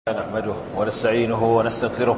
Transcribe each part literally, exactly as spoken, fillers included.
نحمده ونستعينه ونستغفره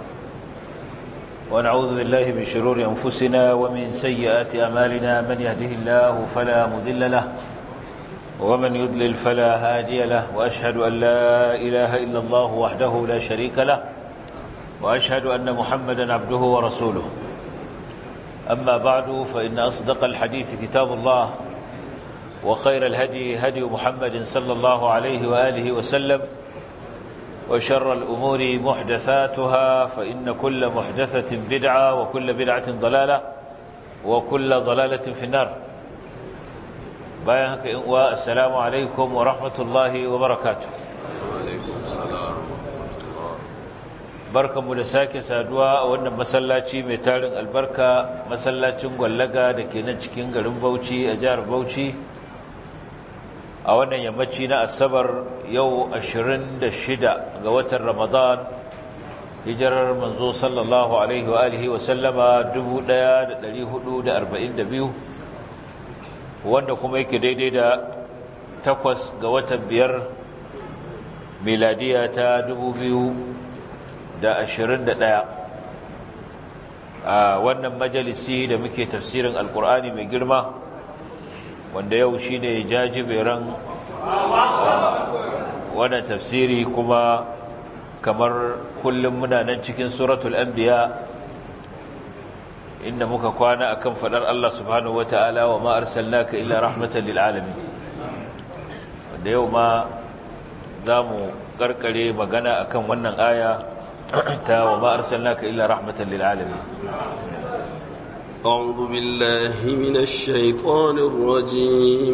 ونعوذ بالله من شرور أنفسنا ومن سيئات أعمالنا من يهده الله فلا مضل له ومن يضلل فلا هادي له وأشهد أن لا إله إلا الله وحده لا شريك له وأشهد أن محمدا عبده ورسوله أما بعد فإن أصدق الحديث كتاب الله وخير الهدي هدي محمد صلى الله عليه وآله وسلم وشر الأمور محدثاتها فإن كل محدثة بدعة وكل بدعة ضلالة وكل ضلالة في النار. والسلام عليكم ورحمة الله وبركاته. وعليكم السلام ورحمة الله. بركة ملساكي سادوا وأن مسلاتي ميتارن البركة مسلاتي مغلقة لكي نجكين غرم بوشي أجار بوشي a wannan yammaci na asabar yau ashirin da shida ga watan ramadan hijirar manzo sallallahu alaihi wa alihi wa sallama dubu ɗaya da ɗari hudu da arba'in da biyu wanda kuma yake daidai da takwas ga watan biyar miladiya ta dubu biyu da ashirin da ɗaya a wannan majalisi da muke tafsirin alkur'ani mai girma wanda yau shi ne jajiberan wannan tafsiri kuma kamar kullum muna nan cikin suratul anbiya inda muka kwana akan fadar Allah subhanahu wataala wa ma arsalnaka illa rahmatan lil alamin wanda yau ma zamu karkare magana akan wannan aya ta wa ma arsalnaka illa rahmatan lil alamin. أعوذ بالله من الشيطان الرجيم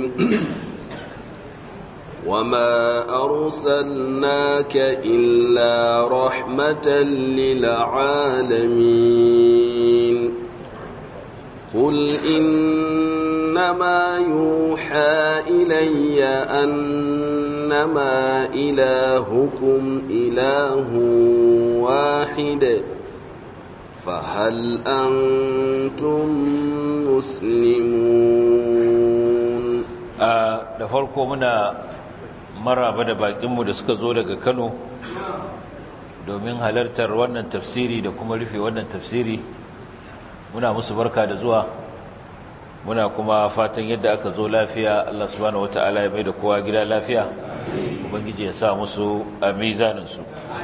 وما أرسلناك إلا رحمة للعالمين قل إنما يوحى إلي أنما إلهكم إله واحد فهل أنتم مسلمون da farko muna maraba da bakinmu da suka zo daga Kano domin halartar wannan tafsiri da kuma rufe wannan tafsiri muna musu barka da zuwa muna kuma fatan yadda aka zo lafiya Allah subhanahu wataala ya mai da kowa gida lafiya ubangiji ya sa musu a mizaninsu.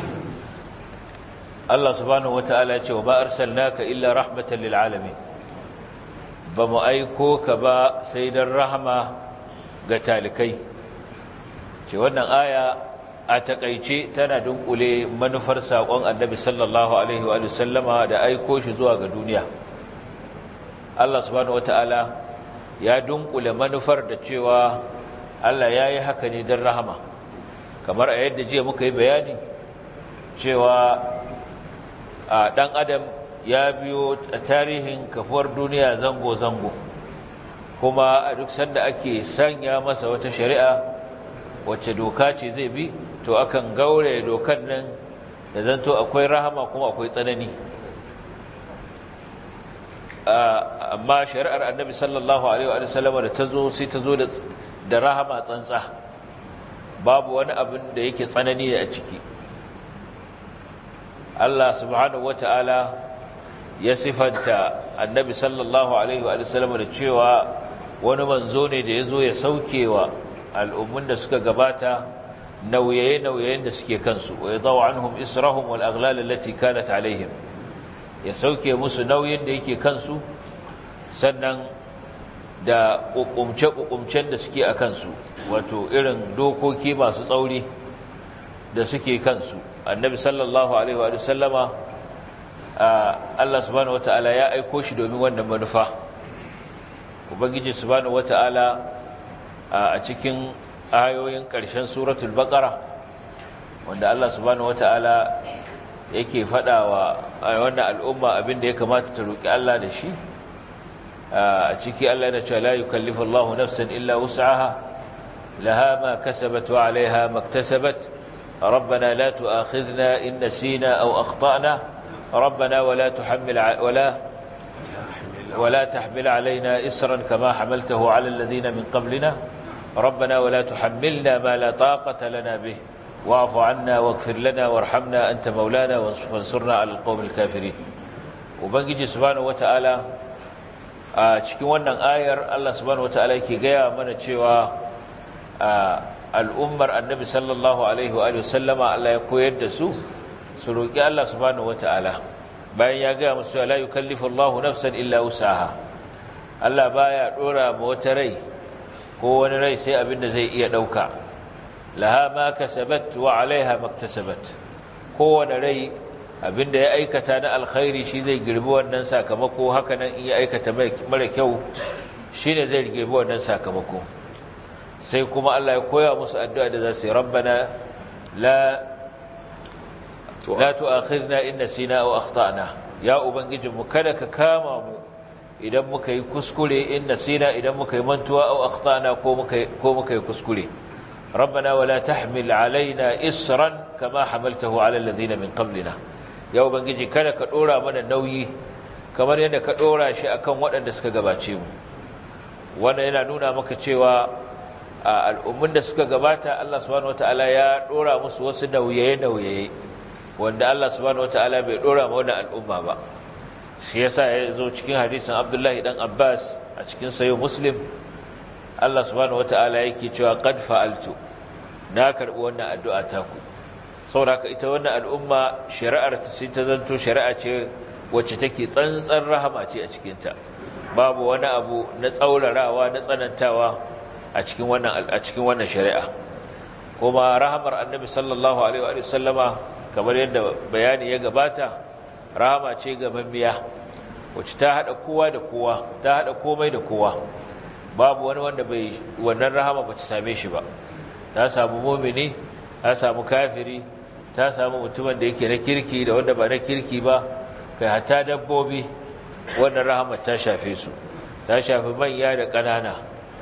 Allah subhanahu wata'ala ya ce wa ba arsalnaka illa rahmatan lil alamin ba mu aiko ka ba sai dan rahama ga talikai ce wannan aya a takeice tana dunkule manufar sakon Annabi sallallahu alaihi wa sallama da aiko shi zuwa ga duniya. Allah subhanahu wata'ala ya dunkule manufar da cewa Allah yayi haka ne dan rahama kamar a yadda jiya muka yi bayani cewa ɗan adam ya biyo a tarihin kafuwar duniya zango-zango kuma a duk sanda ake sanya masa wata shari'a wacce doka ce zai bi to akan gaure dokan nan da zanto akwai rahama kuma akwai tsanani amma shari'ar annabi sallallahu alaihi wa sallam da ta zo sai ta zo da rahama tsantsa babu wani abin da yake tsanani a ciki. Allah subhanahu wata'ala ya sifanta annabi sallallahu alaihi wa sallam da cewa wani manzo ne da ya zo ya saukewa al'ummun da suka gabata nauyaye-nauyayen da suke kansu wa yadaw anhum israhum wal aghlal allati kanat alaihim ya sauke musu nauyin da yake kansu sannan da kukumce-kukumcen da suke a kansu wato irin dokoki masu tsauri da suke kansu. Annabi sallallahu alaihi wa sallama Allah subhanahu wataala ya aiko shi domin wannan manufa. Ubangiji subhanahu wataala a cikin ayoyin ƙarshen suratul baqara wanda Allah subhanahu wataala yake faɗawa wannan al'umma abinda ya kamata ta roki Allah da shi a ciki Allah yana cewa la yukallifu Allahu nafsan illa wus'aha laha ma kasabat wa 'alayha ma iktasabat ربنا لا تؤاخذنا إن نسينا أو أخطأنا ربنا ولا تحمل ولا ولا تحمل علينا إسرا كما حملته على الذين من قبلنا ربنا ولا تحملنا ما لا طاقة لنا به wa'fu 'anna waghfir lana warhamna anta maulana wansurna 'alal qawmil kafirin. Ubangiji subhanahu wata'ala a cikin wannan ayar Allah subhanahu wata'ala yake gaya mana cewa al'ummar annabi sallallahu alaihi wa sallama Allah ya koyar da su su roƙi Allah subhanahu wata'ala bayan ya gaya musu la yukallifu Allahu nafsan illa wus'aha. Allah baya dora ma wata rai ko wani rai sai abinda zai iya dauka. Laha ma kasabat wa 'alayha maktasabat. Kowane rai abinda ya aikata na alkhairi shi zai girbi wannan sakamako, haka nan in ya aikata mara kyau shine zai girbi wannan sakamako. Sai kuma Allah ya koya musu addu'a da za su yi rabbana la la tu'akhidna in nasina aw akhtana. Ya ubangijinmu kada ka kama mu idan muka yi kuskure, in nasina idan muka yi mantuwa aw akhtana ko muka ko muka yi kuskure. rabbana wala tahmil alaina isran kama hamaltahu ala alladhina min qablina. Ya ubangiji kada ka dora mana nauyi kamar yadda ka dora shi akan waɗanda suka gabace mu. Wannan yana nuna maka cewa al'ummun da suka gabata Allah subhanahu wataala ya dora musu wasu nauye-nauye wanda Allah subhanahu wataala bai dora ma wannan al'umma ba. Shi yasa ya zo cikin hadisin Abdullahi dan Abbas a cikin sahih Muslim, Allah subhanahu wataala yake cewa qad fa'altu, na karbi wannan addu'a ta ku. Saboda ita wannan al'umma shari'ar ta sai ta zanto shari'a ce wacce take tsantsan rahama ce a cikin ta. Babu wani abu na tsaurarawa na tsanantawa a cikin wannan a cikin wannan shari'a. Kuma rahamar Annabi sallallahu alaihi wa sallama kamar yadda bayani ya gabata, rahama ce ga mamiya wacce ta hada kowa da kowa, ta hada komai da kowa. Babu wani wanda bai wannan rahama ba ta same shi ba. Ta samu mu'mini, ta samu kafiri, ta samu mutumin da yake na kirki da wanda ba na kirki ba, kai hatta dabbobi wannan rahama ta shafe su. Ta shafi manya da ƙanana,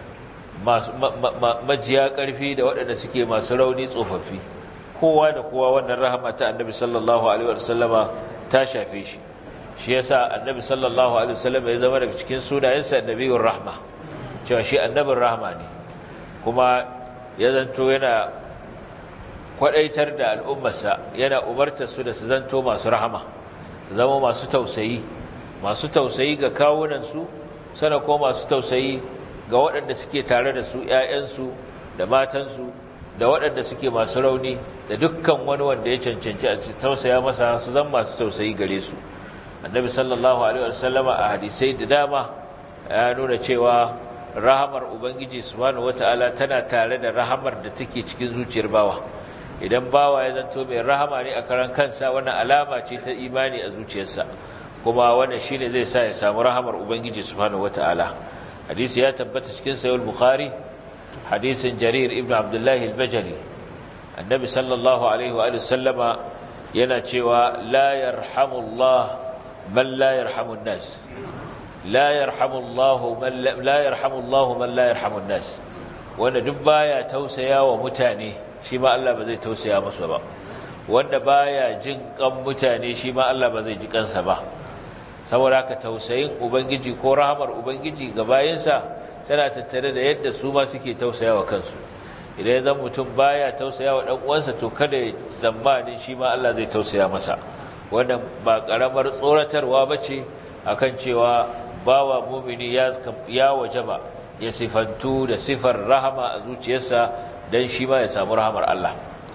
masu majiya ƙarfi da waɗanda suke masu rauni tsofaffi. Kowa da kowa wannan rahama ta Annabi sallallahu alaihi wasallama ta shafe shi. Shi yasa Annabi sallallahu alaihi wasallama ya zama daga cikin sunayensa Nabiyur Rahma, cewa shi annabin rahma ne. Kuma ya zanto yana kwadaitar da al'ummarsa, yana umartar su da su zanto masu rahama, zama masu tausayi, masu tausayi ga kawunansu, sana ko masu tausayi ga waɗanda suke tare da su, ‘ya'yansu da matansu da waɗanda suke masu rauni da dukkan wani wanda ya cancanci a tausaya masa, su zama masu tausayi gare su. Annabi sallallahu alaihi wasallama a hadisai da dama ya nuna cewa rahamar Ubangiji subhanahu wata'ala tana tare da rahamar da take cikin zuciyar bawa. Idan bawa ya zanto mai rahama ne a karan kansa, wannan alama ce ta imani a zuciyarsa, kuma wannan shine zai sa ya samu rahamar Ubangiji subhanahu wata'ala. Hadisi ya tabbata cikin sahih al-Bukhari, hadisin Jarir ibn Abdullah al-Bajali. Annabi sallallahu alaihi wa sallama yana cewa la yarhamullah man la yarhamun nas. la yarhamullahu man la yarhamullahu man la yarhamun nas. Wanda duk baya tausaya wa mutane, shi ma Allah ba zai tausaya musu ba. Wanda baya jin kan mutane, shi ma Allah ba zai ji kansa ba. Saboda haka tausayin Ubangiji ko rahamar Ubangiji ga bayinsa tana tattare da yadda su ma suke tausaya wa kansu. Idan ya zama mutum baya tausaya wa ɗan uwansa, to kada ya zammanin shi ma Allah zai tausaya masa. Wannan ba ƙaramar tsoratarwa bace akan cewa bawa mumini ya ya wajaba ya sifantu da sifar rahama a zuciyarsa dan shi ma ya samu rahamar Allah.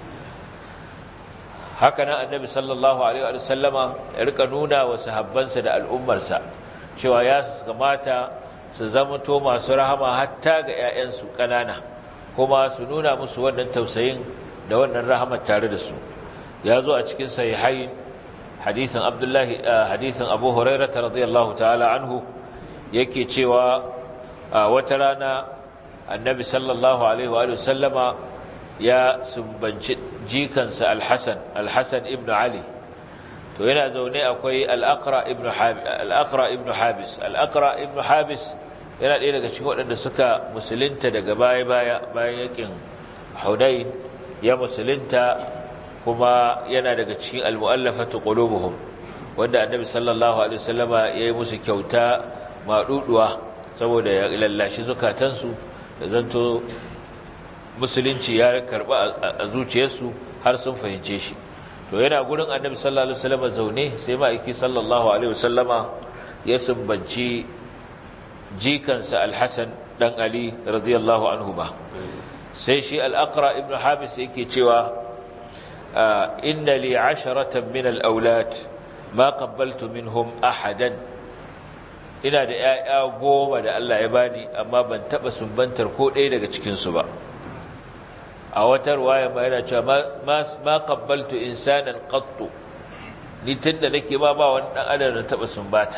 Haka nan Annabi sallallahu alaihi wa sallama ya rika nuna wa sahabbansa da al'ummarsa cewa ya kamata su zama to masu rahama hatta ga ƴaƴansu ƙanana, kuma su nuna musu wannan tausayin da wannan rahamar tare da su. Ya zo a cikin sahihain hadithin Abdullahi hadithin Abu Hurairah radiyallahu ta'ala anhu, yake cewa wata rana Annabi sallallahu alaihi wa sallama ya sumbanci jikansa Al-Hasan Al-Hasan ibn Ali. To yana zaune akwai Al-Aqra ibn Habis Al-Aqra ibn Habis Al-Aqra ibn Habis yana ɗaya daga cikin waɗanda suka musulunta daga baya-baya bayan yakin Hunain, ya musulunta kuma yana daga cikin al-mu'allafatu qulubuhum, wanda Annabi sallallahu alaihi wasallama yayi musu kyauta maduduwa saboda ya lallashi zukatansu da zanto musulunci ya karba a zuciyarsu har sun fahimce shi to yana gurin annabi sallallahu alaihi wasallam zaune sai ma'aiki sallallahu alaihi wasallama ya sumbanci jikansa al-Hasan dan Ali radiyallahu anhu ba sai shi al-Aqra ibn Habis yake cewa inna li asharatan min al-awlad ma qabbaltu minhum ahadan ina da ƴaƴa goma da Allah ya bani amma ban taba sumbantar ko ɗaya daga cikin su ba a wata riwaya ma yana cewa ma ma qabbaltu insanan qattu ni tunda nake ba ba wani dan adam da taba sumbata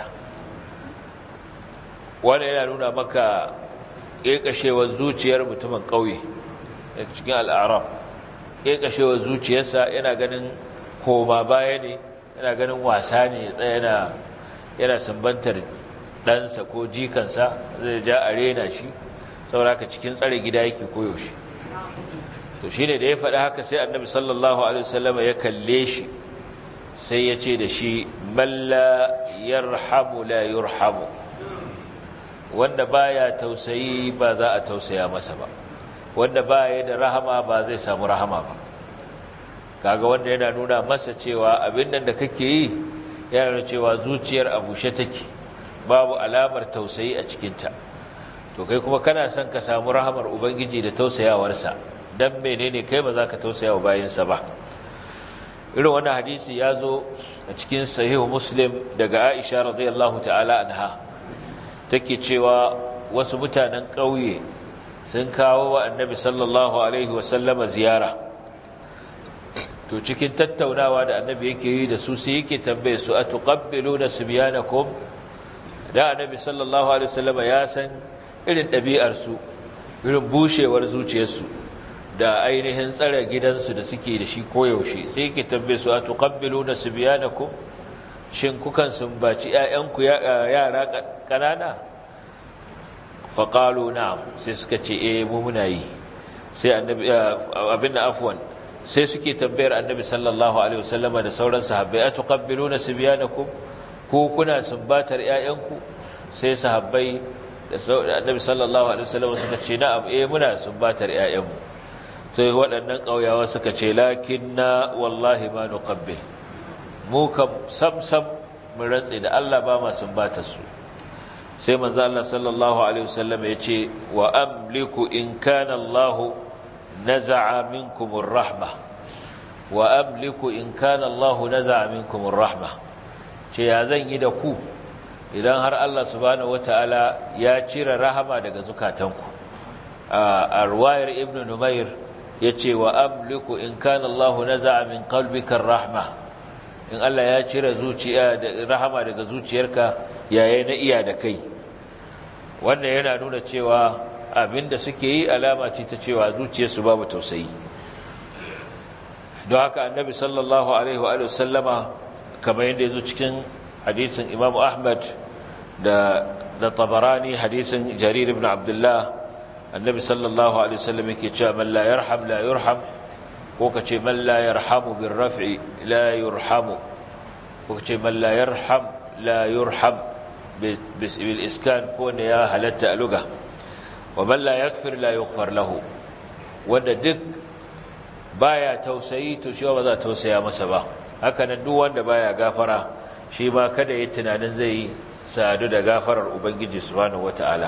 wannan yana nuna maka kekashewar zuciyar mutumin kauye cikin al-a'raf kekashewar zuciyarsa yana ganin koma baya ne yana ganin wasa ne yana yana sumbantar ɗansa ko jikansa zai ja a rena shi sauraka cikin tsare gida yake koyaushe to shi ne da ya faɗi haka sai annabi sallallahu alaihi wasallam ya kalle shi sai ya ce da shi malla yarhamu la yurhamu wanda baya tausayi ba za a tausaya masa ba wanda baya da rahama ba zai samu rahama ba kaga wanda yana nuna masa cewa abin nan da kake yi yana nuna cewa zuciyar a bushe take babu alamar tausayi a cikinta to kai kuma kana son ka samu rahamar ubangiji da tausayawarsa dan menene kai ba za ka tausaya wa bayinsa ba irin wannan hadisi ya zo a cikin sahihu muslim daga aisha radiyallahu ta'ala anha take cewa wasu mutanen ƙauye sun kawo wa annabi sallallahu alaihi wasallama ziyara to cikin tattaunawa da annabi yake yi da su sai yake tambaye su atuqabbiluna subyanakum da annabi sallallahu alaihi wasallama ya san irin ɗabi'ar su irin bushewar zuciyarsu da ainihin tsare gidansu da suke da shi koyaushe sai yake tambaye su atuqabbiluna subyanakum shin kukan sumbaci ƴaƴanku yara kanana faqalu na'am sai suka ce eh mu muna yi sai annabi abinda afwan sai suke tambayar annabi sallallahu alaihi wasallama da sauran sahabbai atuqabbiluna subyanakum ko kuna sumbatar ƴaƴanku sai sahabbai da annabi sallallahu alaihi wasallama suka ce na'am eh muna sumbatar ƴaƴanmu sai waɗannan ƙauyawa suka ce lakinna wallahi ma nuqabbil mu kam sam sam mun rantsi da Allah ba ma sumbatar su sai manzo Allah sallallahu alaihi wasallama ya ce wa amliku in kana Allah naza'a minkum ar-rahma wa amliku in kana Allah naza'a minkum ar-rahma ce ya zan yi da ku idan har Allah subhanahu wataala ya cire rahama daga zukatanku a riwayar ibnu numayr yace wa amliku in kana Allah naza'a min qalbika ar-rahma in Allah ya cire zuciya da rahama daga zuciyarka yayin na iya da kai wannan yana nuna cewa abinda suke yi alama ce ta cewa zuciyarsu babu tausayi don haka annabi sallallahu alaihi wa sallama kamar yadda yazo cikin hadisin Imam Ahmad da da Tabarani hadisin Jarir ibn Abdullah annabi sallallahu alaihi wasallam yake cewa man la yarham la yurham ko kace man la yarhamu bir raf'i la yurhamu ko kace man la yarham la yurham bil iskan ko ne ya halatta aluga wa man la yaghfir la yughfar lahu wanda duk baya tausayi to shi ba za tausaya masa ba haka nan duk wanda baya gafara shi ma kada yi tunanin zai sadu da gafarar ubangiji subhanahu wataala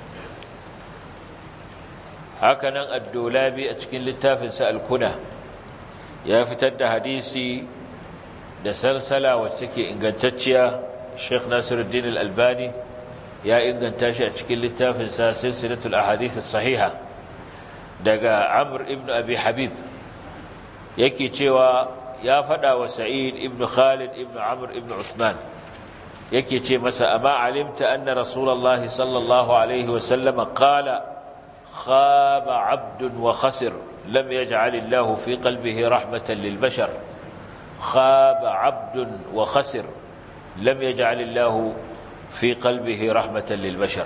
haka nan ad-Dulabi a cikin littafin sa al-Kuna ya fitar da hadisi da salsala wacce take ingantacciya Sheikh Nasiruddin al-Albani ya inganta shi a cikin littafin sa silsilatul ahadith as-sahiha daga Amr ibn Abi Habib yake cewa ya fada wa Sa'id ibn Khalid ibn Amr ibn Uthman yake ce masa amma alimta anna rasulullahi sallallahu alaihi wa sallam qala خاب عبد وخسر لم يجعل الله في قلبه رحمة للبشر خاب عبد وخسر لم يجعل الله في قلبه رحمة للبشر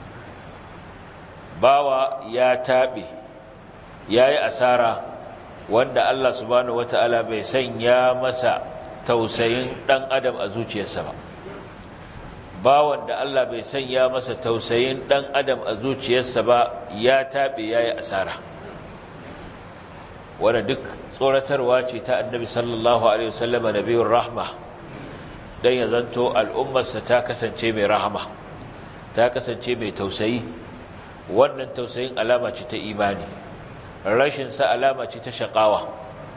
باوا يا تابي يا أسارة وأن الله سبحانه وتعالى بيسين يا مسا توسين دان أدم أزوجي السماء bawan da Allah bai sanya masa tausayin dan adam a zuciyarsa ba ya tabe yayi asara wanda duk tsoratarwa ce ta annabi sallallahu alaihi wasallama nabiyur rahma dan ya zanto al'ummarsa ta kasance mai rahama ta kasance mai tausayi wannan tausayin alama ce ta imani rashin sa alama ce ta shaqawa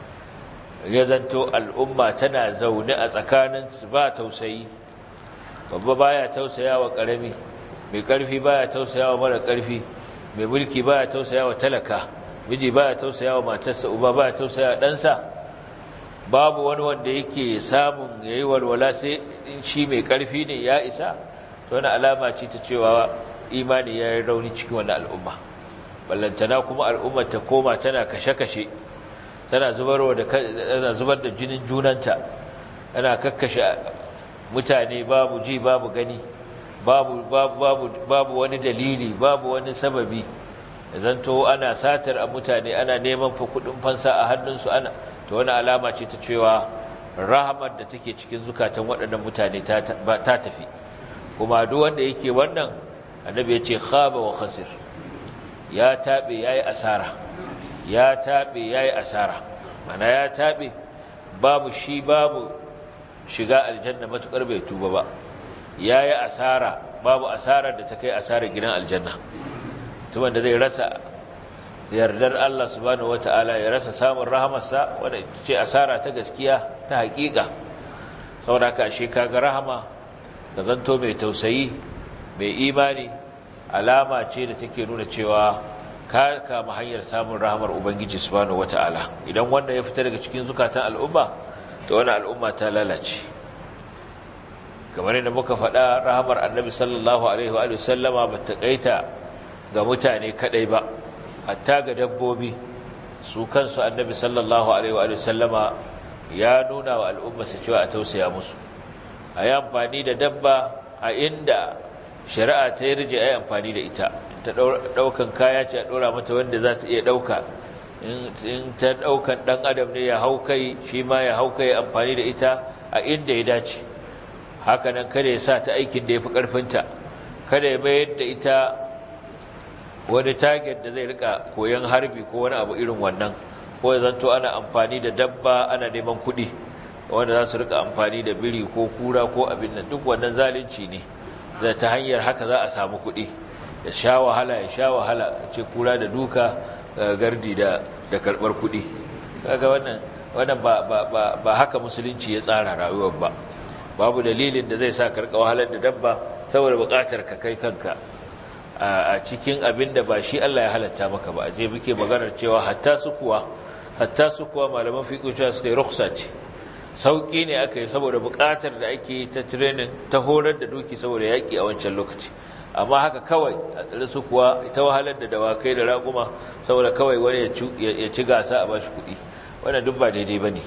ya zanto al'umma tana zaune a tsakanin ba tausayi babba baya tausayawa karami mai karfi baya tausayawa mara karfi mai mulki baya tausayawa talaka miji baya tausayawa matarsa uba baya tausayawa ɗansa babu wani wanda yake samun yayi walwala sai shi mai karfi ne ya isa to wannan alama ce ta cewa imani ya yi rauni cikin wannan al'umma ballantana kuma al'umma ta koma tana kashe-kashe tana zubarwa da tana zubar da jinin junanta ana kakkashe mutane babu ji babu gani babu babu babu babu wani dalili babu wani sababi zanto ana satar a mutane ana neman fa kudin fansa a hannunsu ana to wani alama ce ta cewa rahamar da take cikin zukatan waɗannan mutane ta tafi kuma duk wanda yake wannan annabi ya ce khaba wa khasir ya tabe yayi asara ya tabe yayi asara mana ya tabe babu shi babu shiga aljanna matukar bai tuba ba yayi asara babu asarar da ta kai asarar gidan aljanna to wanda zai rasa yardar Allah subhanahu wataala ya rasa samun rahamarsa wanda ce asara ta gaskiya ta hakika saboda ka shi kaga rahama da zanto mai tausayi mai imani alama ce da take nuna cewa ka kama hanyar samun rahamar ubangiji subhanahu wataala idan wanda ya fita daga cikin zukatan al'umma to wannan al'umma ta lalace kamar yadda muka faɗa rahamar annabi sallallahu alaihi wa sallama ba ta kaita ga mutane kadai ba hatta ga dabbobi su kansu annabi sallallahu alaihi wa sallama ya nuna wa al'umma su cewa a tausaya musu a yi amfani da dabba a inda shari'a ta yarje a yi amfani da ita ta ɗaukan kaya ce a ɗora mata wanda za ta iya ɗauka in ta ɗaukan ɗan adam ne ya hau kai shi ma ya hau kai amfani da ita a inda ya dace haka nan kada ya sa ta aikin da ya fi ƙarfinta kada ya mayar da ita wani target da zai rika koyon harbi ko wani abu irin wannan ko ya zanto ana amfani da dabba ana neman kuɗi wanda za su rika amfani da biri ko kura ko abin nan duk wannan zalunci ne zai ta hanyar haka za a samu kuɗi ya sha wahala ya sha wahala ce kura da duka gardi da da karɓar kuɗi kaga wannan wannan ba ba ba ba haka musulunci ya tsara rayuwar ba babu dalilin da zai sa ka rika wahalar da dabba saboda buƙatar ka kai kanka a cikin abin da ba shi Allah ya halatta maka ba aje muke maganar cewa hatta su kuwa hatta su kuwa malaman fiqh cewa suka yi rukhsa ce sauki ne aka yi saboda buƙatar da ake ta training ta horar da doki saboda yaki a wancan lokaci amma haka kawai a tsare su kuwa ita wahalar da dawakai da raƙuma saboda kawai wani ya ci gasa a bashi kuɗi wannan duk ba daidai bane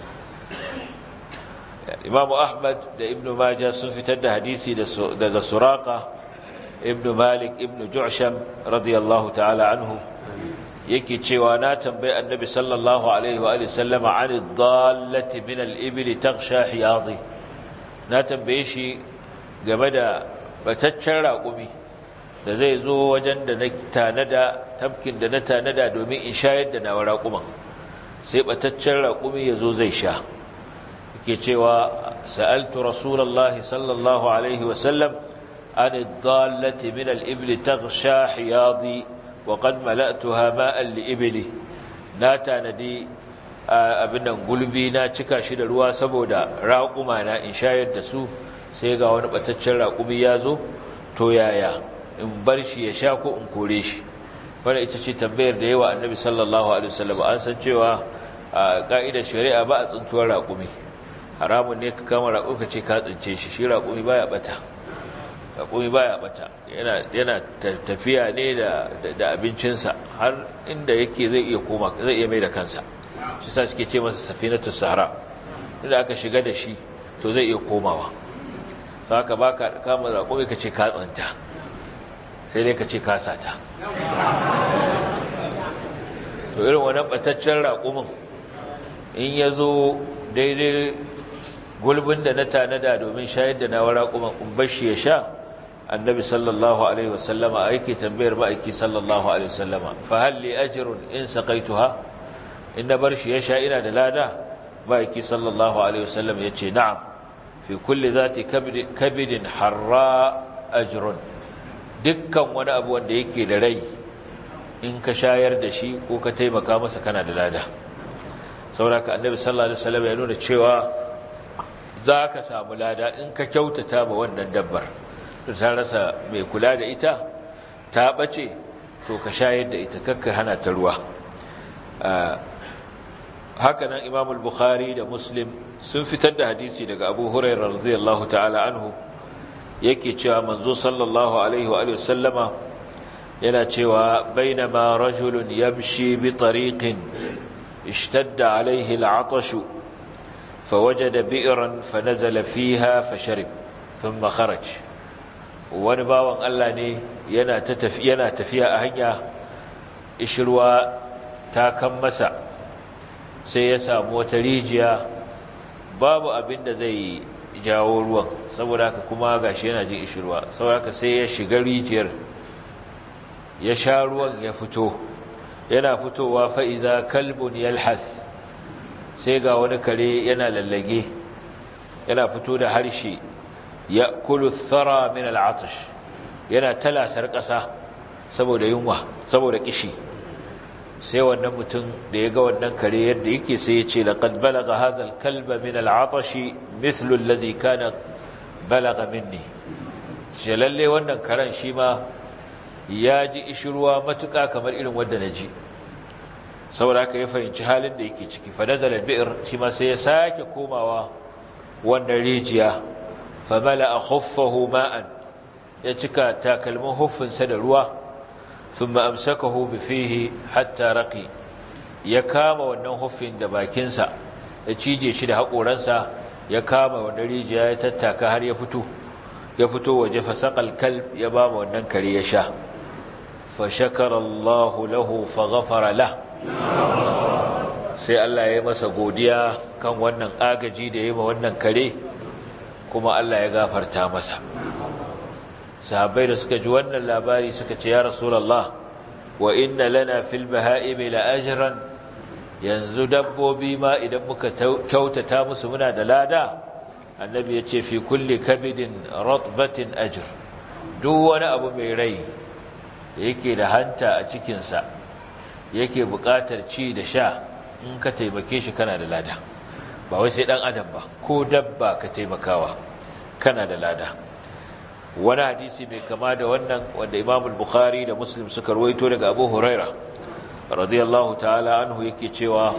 Imam Ahmad da Ibn Majah sun fitar da hadisi daga Suraqa Ibn Malik Ibn Ju'sham radiyallahu ta'ala anhu yake cewa na tambayi Annabi sallallahu alaihi wa alihi sallama 'ani ad-dallati min al-ibli taghsha hiyadi na tambaye shi game da bataccen raƙumi da zai zo wajen da na tanada tafkin da na tanada domin in shayar da nawa raƙuman sai bataccen raƙumi yazo zai sha yake cewa sa'altu rasulullahi sallallahu alaihi wa sallam عن الضالة من الإبل تغشى حياضي وقد ملأتها ماء لإبلي ناتا ندي أبنا قلبي ناتشكا شد الوا سبودا راقما نا إن شايد دسو سيغا ونبتتشل راقمي يازو تويايا إن برشي يشاكو إن كوريش وانا إتشي تنبير ديوا النبي صلى الله عليه وسلم أنسان جوا قائد الشريعة بأس انتوا راقمي حرام نيك كما راقوك چي كات انتشي شي راقمي بايا بتا raƙumi baya bata yana yana tafiya ne da da abincinsa har inda yake zai iya koma zai iya mai da kansa shi sa suke ce masa safinatu sahara inda aka shiga da shi to zai iya komawa saka baka kama raƙumi ka ce ka tsanta sai dai ka ce ka sata to irin wannan bataccen raƙumin in yazo daidai gulbin da na tanada domin shayar da nawa raƙumin in bashi ya sha annabi sallallahu alaihi wasallama aiki tambayar ma'aiki sallallahu alaihi wasallama fa hal li ajrun in saqaituha in na bar shi ya sha ina da lada ma'aiki sallallahu alaihi wasallam ya ce na'am fi kulli zati kabidin harra ajrun dukkan wani abu wanda yake da rai in ka shayar da shi ko ka taimaka masa kana da lada saboda ka annabi sallallahu alaihi wasallam ya nuna cewa za ka samu lada in ka kyautata ma wannan dabbar ta rasa mai kula da ita ta bace to ka shayar da ita kakka hana ta ruwa haka nan Imam al-Bukhari da Muslim sun fitar da hadisi daga Abu Hurairah radiyallahu ta'ala anhu yake cewa manzo sallallahu alaihi wa alihi wasallama yana cewa bainama rajulun yamshi bi tariqin ishtadda alaihi al-'atash fawajada bi'ran fanazala fiha fasharib thumma kharaj wani bawan Allah ne yana ta tafiya yana tafiya a hanya ishirwa ta kan masa sai ya samu wata rijiya babu abin da zai jawo ruwan saboda haka kuma gashi yana jin ishirwa saboda haka sai ya shiga rijiyar ya sha ruwan ya fito yana fitowa fa idza kalbun yalhas sai ga wani kare yana lallage yana fito da harshe ya'kulu thara min al'atash yana talasar ƙasa saboda yunwa saboda kishi sai wannan mutum da ya ga wannan kare yadda yake sai ya ce laqad balagha hadha al-kalba min al-'atash mithlu alladhi kana balagha minni jalalle wannan karen shi ma ya ji ishirwa matuƙa kamar irin wanda naji saboda haka ya fahimci halin da yake ciki fa nazala al-bi'r shi ma sai ya sake komawa wannan rijiya fa mala'a khuffahu ma'an ya cika takalmin huffinsa da ruwa ثم أمسكه بفيه حتى رقي ya kama wannan huffin da bakinsa ya cije shi da haƙoransa ya kama wannan rijiya ya tattaka har ya fito ya fito waje fasaqal kalb ya ba mu wannan kare ya sha fa shakara Allahu lahu fa ghafara lah sai Allah ya yi masa godiya kan wannan agaji da ya yi ma wannan kare kuma Allah ya gafarta masa sahabbai da suka ji wannan labari suka ce ya rasulullah wa inna lana fil baha'imi la ajran yanzu dabbobi ma idan muka kyautata musu muna da lada annabi ya ce fi kulli kabidin ratbatin ajr duk wani abu mai rai yake da hanta a cikin sa yake buƙatar ci da sha in ka taimake shi kana da lada ba wai sai dan adam ba ko dabba ka taimakawa kana da lada wani hadisi mai kama da wannan wanda Imam al-Bukhari da Muslim suka rawaito daga Abu Huraira radiyallahu ta'ala anhu yake cewa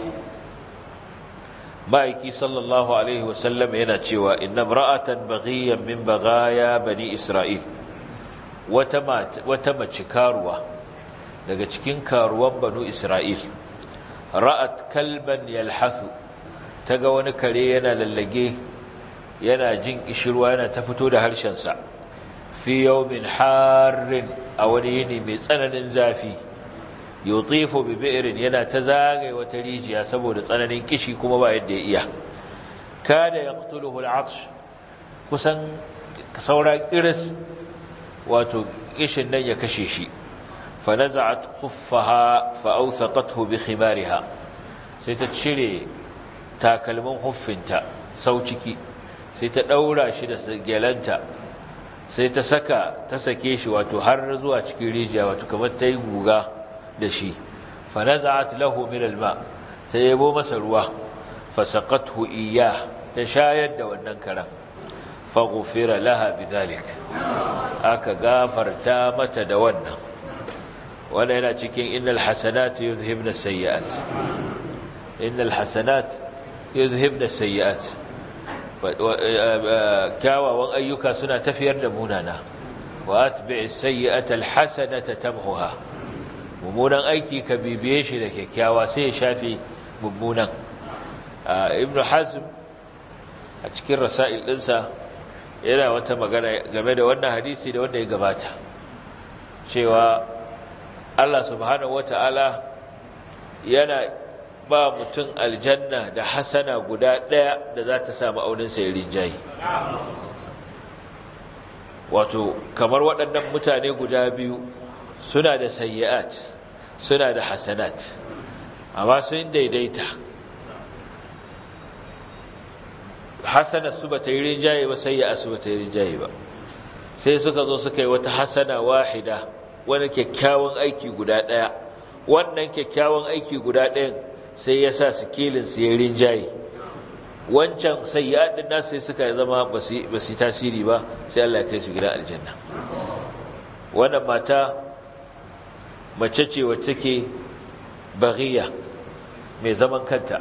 ma'aiki sallallahu alaihi wasallam yana cewa inna imra'atan baghiyan min baghaya bani Isra'il wata wata mace karuwa daga cikin karuwan banu Isra'il ra'at kalban yalhathu taga wani kare yana lallage yana jin kishirwa yana ta fito da harshen sa fi yawmin harrin a wani yini mai tsananin zafi yutifu bi bi'rin yana ta zagaye wata rijiya saboda tsananin kishi kuma ba yadda ya iya kada yaqtuluhu al'atsh kusan saura kiris wato kishin nan ya kashe shi fa naza'at khuffaha fa awthaqathu bi khimariha sai ta cire takalmin huffinta sau ciki sai ta daura shi da gelanta sai ta saka ta sake shi wato har zuwa cikin rijiya wato kamar ta yi guga da shi fa naza'at lahu min alma ta yabo masa ruwa fa saqathu iyyah ta shayar da wannan karan fa ghufira laha bidhalik aka gafarta mata da wannan wannan yana cikin innal hasanat yuzhibna sayyi'at innal hasanat yuzhibna sayyi'at kyawawan ayyuka suna tafiyar da munana wa atbi'is sayyi'ata alhasanata tamhuha mummunan aiki ka bibiye shi da kyakkyawa sai ya shafi mummunan ibnu hazm a cikin rasail dinsa yana wata magana game da wannan hadisi da wanda ya gabata cewa Allah subhanahu wataala yana ba mutum aljanna da hasana guda ɗaya da za ta samu aunin sai rinjayi wato kamar waɗannan mutane guda biyu suna da sayyi'at suna da hasanat amma sun daidaita hasana su ba ta yi rinjaye ba sai ya asu ba ta yi rinjaye ba sai suka zo suka yi wata hasana wahida wani kyakkyawan aiki guda ɗaya wannan kyakkyawan aiki guda ɗayan sai ya sa sikilin su ya rinjaye wancan sai ya ɗin nasu sai suka zama ba su tasiri ba sai Allah ya kai su gidan aljanna wannan mata mace ce wacce ke baghiya mai zaman kanta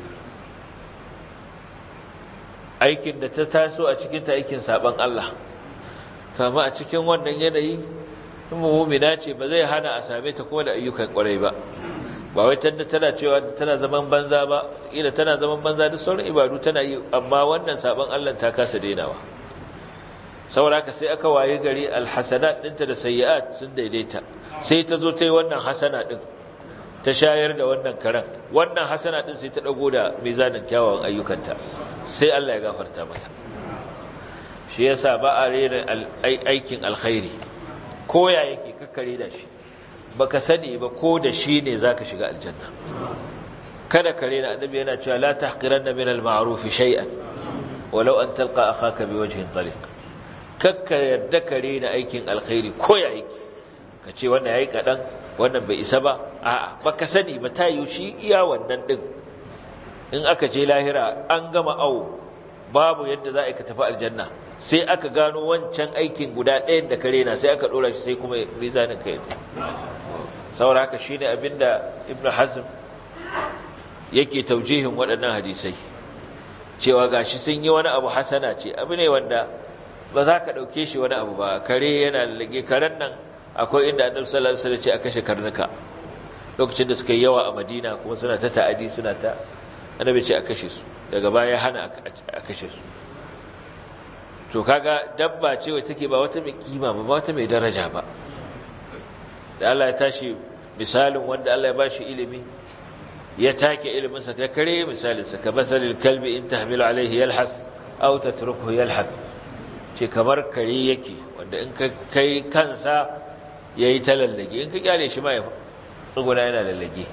aikin da ta taso a cikin ta aikin saban Allah amma a cikin wannan yanayi mu'mina ce ba zai hana a same ta kuma da ayyukan kwarai ba ba wai tanda tana cewa tana zaman banza ba kila tana zaman banza da sauran ibadu tana yi amma wannan saban Allah ta kasa dainawa saboda haka sai aka waye gari alhasanat dinta da sayyi'at sun daidaita sai ta zo ta yi wannan hasana din ta shayar da wannan karan wannan hasana din sai ta dago da mizanin kyawawan ayyukanta sai Allah ya gafarta mata shi yasa ba a rera aikin alkhairi ko ya yake kakkare da shi baka sani ba ko da shi ne zaka shiga aljanna kada ka rera annabi yana cewa la tahqiranna min al-ma'ruf shay'an walau an talqa akhaka biwajhin taliq kakka yarda ka rera aikin alkhairi ko ya yake kace wannan yayi kadan wannan bai isa ba a'a baka sani ba ta yi shi iya wannan din in aka je lahira an gama au babu yadda za a ka tafi aljanna sai aka gano wancan aikin guda ɗayan da kare na sai aka ɗora shi sai kuma rizanin kai saboda haka shi ne abinda ibn hazm yake taujihin waɗannan hadisai cewa gashi sun yi wani abu hasana ce abu ne wanda ba za ka ɗauke shi wani abu ba kare yana lage karen nan akwai inda annabi sallallahu alaihi wasallam ce a kashe karnuka lokacin da suka yi yawa a madina kuma suna ta ta'adi suna ta annabi ce a kashe su daga baya hana a kashe su to kaga dabba ce wacce take ba wata mai kima ba wata mai daraja ba da Allah ya tashi misalin wanda Allah ya bashi ilimi ya take ilimin sa ka kare misalin sa ka masalil kalbi in tahmil alaihi yalhath aw tatrukuhu yalhath ce kamar kare yake wanda in ka kai kansa yayi talallage in ka kyale shi ma ya tsuguna yana lallage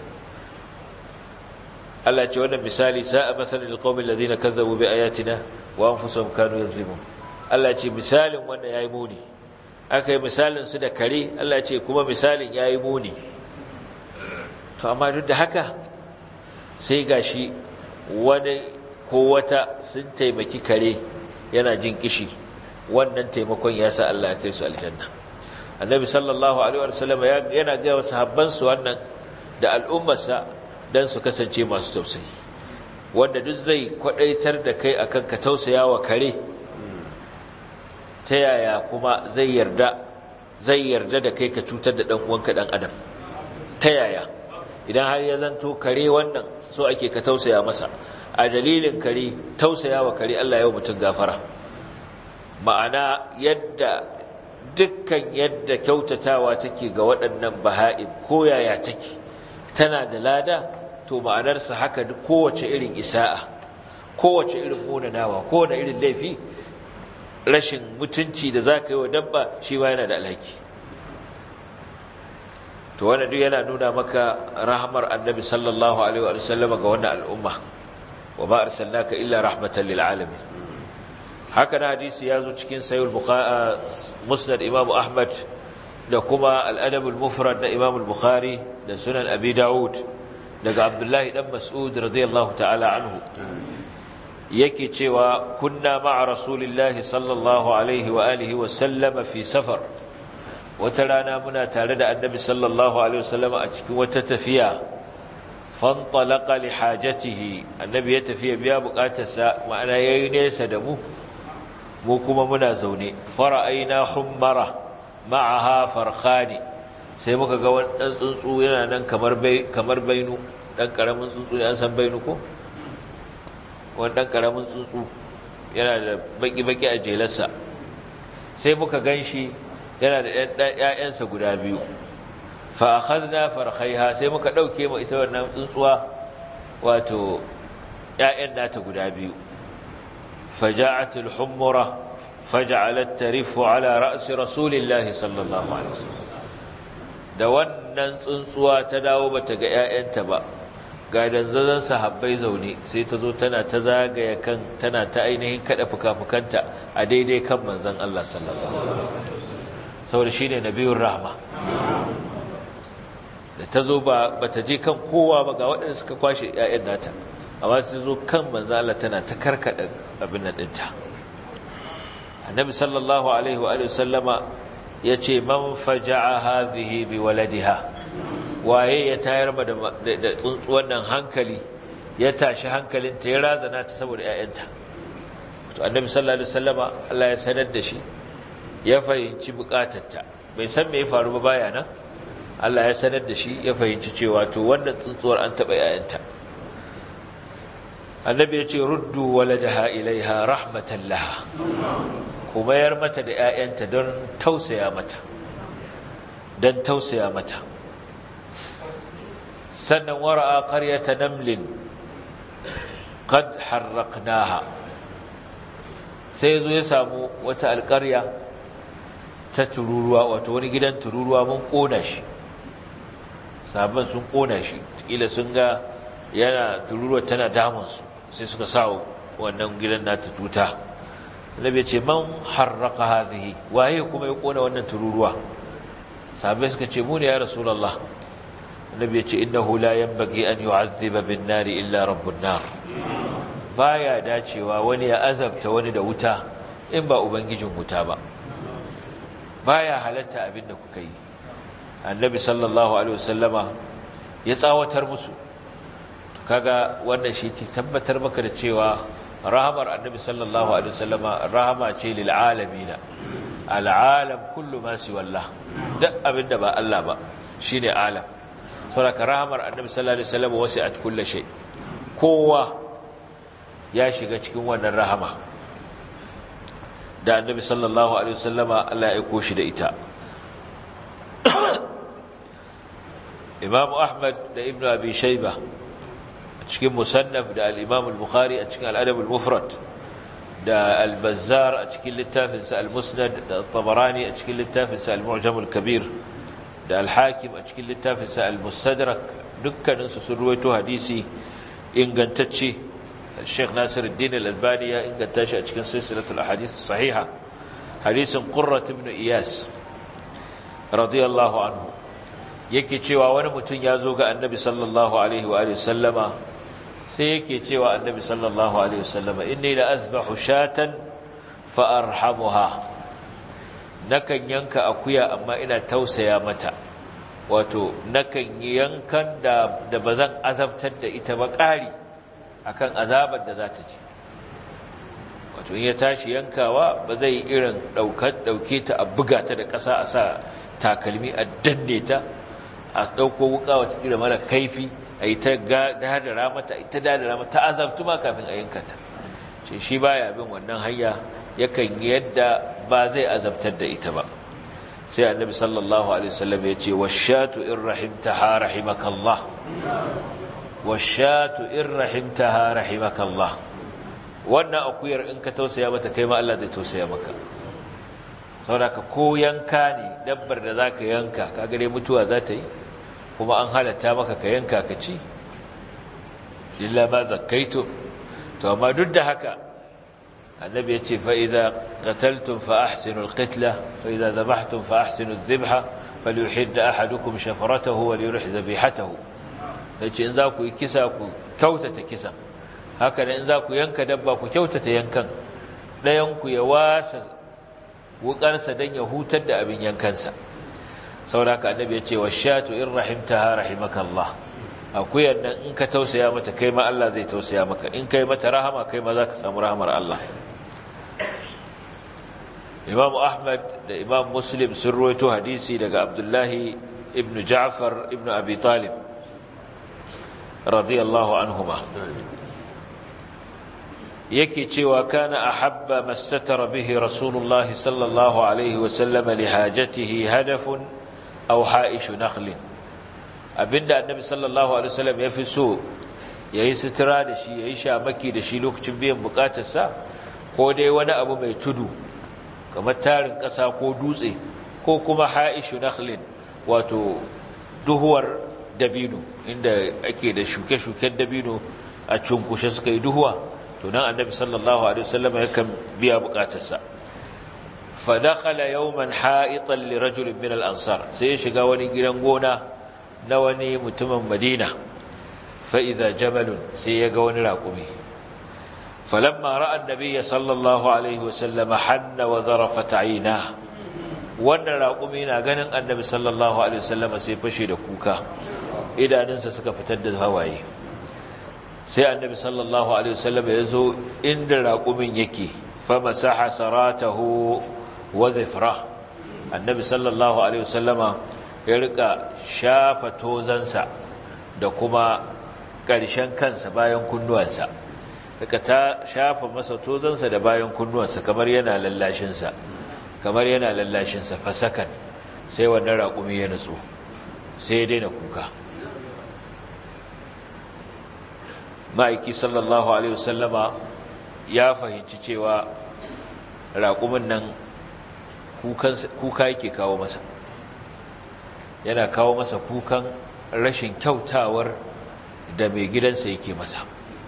Allah ce wannan misali sa'a masalil qaumil ladina kazzabu bi ayatina wa anfusuhum kanu yazlimun Allah ce misalin wanda yayi muni akai misalin su da kare Allah ce kuma misalin yayi muni to amma duk da haka sai gashi wani ko wata sun taimaki kare yana jin kishi wannan taimakon ya sa Allah ya kai su aljanna annabi sallallahu alaihi wasallam yana ga sahabban su wannan da al'ummarsa dan su kasance masu tausayi wanda duk zai kwadaitar da kai akan ka tausaya wa kare ta yaya kuma zai yarda zai yarda da kai ka cutar da dan uwanka dan adam ta yaya idan har ya zanto kare wannan so ake ka tausaya masa a dalilin kare tausaya wa kare Allah ya yi mutum gafara ma'ana yadda dukkan yadda kyautatawa take ga waɗannan baha'im ko yaya take tana da lada to ma'anarsa haka duk kowace irin isa'a kowace irin munanawa kowace irin laifi rashin mutunci da zaka yi wa dabba shi ma yana da alhaki to wannan duk yana nuna maka rahmar annabi sallallahu alaihi wa sallam ga wannan al'umma wa ma arsalnaka illa rahmatan lil alamin haka da hadisi yazo cikin sahih al-bukhari musnad imam ahmad da kuma al-adab al-mufrad na imam al-bukhari da sunan abi daud daga abdullahi dan mas'ud radiyallahu ta'ala anhu yake cewa kunna ma'a rasulillahi sallallahu alaihi wa alihi wa sallama fi safar wata rana muna tare da annabi sallallahu alaihi wa sallama a cikin wata tafiya fantalaqa li hajatihi annabi ya tafiya biya bukatarsa ma'ana yayi nesa da mu mu kuma muna zaune fara'aina hummara ma'aha farkhani sai muka ga wani dan tsuntsu yana nan kamar bai kamar bainu dan karamin tsuntsu ne an san bainu ko wani dan karamin tsuntsu yana da baki baki a jelarsa sai muka ganshi yana da ƴaƴansa guda biyu fa akhadna farkhaiha sai muka dauke mu ita wannan tsuntsuwa wato ƴaƴan nata guda biyu faja'at al-humra faj'alat tarifu ala ra's rasulillahi sallallahu alaihi wasallam da wannan tsuntsuwa ta dawo bata ga ƴaƴanta ba ga danzazan sahabbai zaune sai ta zo tana ta zagaya kan tana ta ainihin kada fuka-fukanta a daidai kan manzon Allah sallallahu alaihi wasallam saboda shine nabiyur rahma da ta zo ba ta je kan kowa ba ga waɗanda suka kwashe ƴaƴan nata amma sai zo kan manzon Allah tana ta karkada abin nan dinta annabi sallallahu alaihi wa sallama yace man faja'a hadhihi bi waladiha waye ya tayar ma da wannan hankali ya tashi hankalinta ya razana ta saboda ƴaƴanta to annabi sallallahu alaihi wasallama Allah ya sanar da shi ya fahimci bukatarta bai san me ya faru ba baya nan Allah ya sanar da shi ya fahimci cewa to wannan tsuntsuwar an taba ƴaƴanta annabi ya ce ruddu waladaha ilaiha rahmatan laha kuma yar mata da ƴaƴanta don tausaya mata don tausaya mata sannan wara'a qaryata namlin qad harraqnaha sai zo ya samu wata alƙarya ta tururuwa wato wani gidan tururuwa mun kona shi sabon sun kona shi kila sun ga yana tururuwa tana damun su sai suka sa wannan gidan nata tuta annabi ya ce man harraqa hadhihi waye kuma ya kona wannan tururuwa sahabbai suka ce mu ne ya rasulullah annabi ya ce innahu la yanbaghi an yu'adhiba bin nari illa rabbun nar baya dacewa wani ya azabta wani da wuta in ba ubangijin wuta ba baya halatta abinda kuka yi annabi sallallahu alaihi wasallama ya tsawatar musu to kaga wannan shi ke tabbatar maka da cewa rahamar annabi sallallahu alaihi wasallama rahama ce lil alamin al'alam kullu ma siwa Allah duk abinda ba Allah ba shine alam saboda rahamar annabi sallallahu alaihi wasallam wasi'at kulli shay kowa ya shiga cikin wannan rahama da annabi sallallahu alaihi wasallama Allah ya aiko shi da ita Imam Ahmad da Ibn Abi Shayba a cikin Musannaf da al-Imam al-Bukhari a cikin al-Adab al-Mufrad da al-Bazzar a cikin littafinsa al-Musnad da al-Tabarani a cikin littafinsa al-Mu'jam al-Kabir da al-Hakim a cikin littafinsa al-Mustadrak dukkaninsu sun ruwaito hadisi ingantacce Sheikh Nasiruddin al-Albani ya inganta shi a cikin silsilatul ahadith sahiha hadisin Qurrat ibn Iyas radiyallahu anhu yake cewa wani mutum ya zo ga Annabi sallallahu alaihi wa alihi sallama sai yake cewa Annabi sallallahu alaihi wasallama inni la azbahu shatan fa arhamuha nakan yanka akuya amma ina tausaya mata wato nakan yankan da da bazan azabtar da ita ba ƙari akan azabar da za ta ji wato in ya tashi yankawa ba zai irin daukar dauke ta a buga ta da ƙasa a sa takalmi a danne ta a dauko wuka wata kira mara kaifi a yi ta dadara mata ita dadara mata azabtu ma kafin a yanka ta ce shi baya bin wannan hanya yakan yadda ba zai azabtar da ita ba sai annabi sallallahu alaihi wasallam ya ce washatu in rahimtaha rahimakallah washatu in rahimtaha rahimakallah wannan akuyar in ka tausaya mata kai ma Allah zai tausaya maka saboda ko yanka ne dabbar da zaka yanka kaga dai mutuwa za ta yi kuma an halatta maka ka yanka ka ci illa ma zakkaitu to amma duk da haka النبي يقول فإذا قتلتم فأحسنوا القتلة فإذا ذبحتم فأحسنوا الذبحة فليحد أحدكم شفرته وليرح ذبيحته يقول إن ذاكو يكساكو كوتة كسا هكذا إن ذاكو ينك دباكو كوتة ينكن لا ينكو يواس وقرس دن يهوتد أبن ينكنسا سوراك النبي يقول والشاة إن رحمتها رحمك الله akwai yadda in ka tausaya mata kai ma Allah zai tausaya maka in kai mata rahama kai ma za ka samu rahamar Allah Imam Ahmad da Imam Muslim sun rawaito hadisi daga Abdullahi ibn Ja'far ibn Abi Talib radiyallahu anhuma yake cewa kana ahabba mastatara bihi Rasulullah sallallahu alaihi wa sallam li hajatihi hadafun aw ha'ishu nakhlin abinda annabi sallallahu alaihi wasallam ya fi so yayi sutura da shi yayi shamaki da shi lokacin biyan bukatarsa ko dai wani abu mai tudu kamar tarin ƙasa ko dutse ko kuma haishu nakhlin wato duhuwar dabino inda ake da shuke-shuken dabino a cunkushe suka yi duhuwa to nan annabi sallallahu alaihi wasallam yakan biya bukatarsa fa dakhala yawman ha'itan li rajulin min al-ansar sai ya shiga wani gidan gona na wani mutumin Madina fa idza jamalun sai ya ga wani raƙumi falamma ra'a an-nabiy sallallahu alaihi wasallam hanna wa dharafat 'aynahu wannan raƙumi na ganin annabi sallallahu alaihi wasallam sai fashe da kuka idanunsa suka fitar da hawaye sai annabi sallallahu alaihi wasallam ya zo inda raƙumin yake fa masaha saratahu wa dhifra annabi sallallahu alaihi wasallam ya rika shafa tozansa da kuma ƙarshen kansa bayan kunnuwansa rika ta shafa masa tozansa da bayan kunnuwansa kamar yana lallashinsa kamar yana lallashinsa fasakan sai wannan raƙumi ya nutsu sai ya daina kuka ma'aiki sallallahu alaihi wasallama ya fahimci cewa raƙumin nan kuka yake kawo masa yana kawo masa kukan rashin kyautawar da mai gidansa yake masa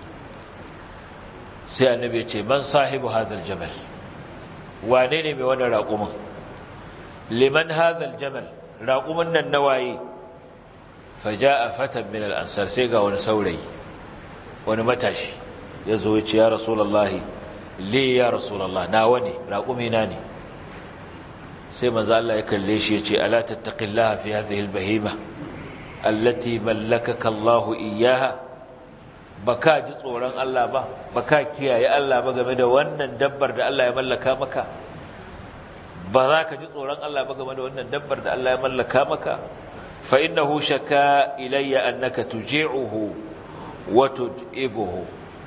sai annabi ya ce man sahibu hadhal jamal wane ne mai wannan raƙumin liman hadhal jamal raƙumin nan nawaye faja'a fatan min al-ansar sai ga wani saurayi wani matashi ya zo ya ce ya rasulullahi li ya rasulullah nawa ne raƙumi na ne sai manzo Allah ya kalle shi ya ce ala tattaqillaha fi hadhihi al-bahima allati mallakaka Allahu iyyaha baka ji tsoron Allah ba baka kiyaye Allah ba game da wannan dabbar da Allah ya mallaka maka ba za ka ji tsoron Allah ba game da wannan dabbar da Allah ya mallaka maka fa innahu shaka ilayya annaka tuji'uhu wa tud'ibuhu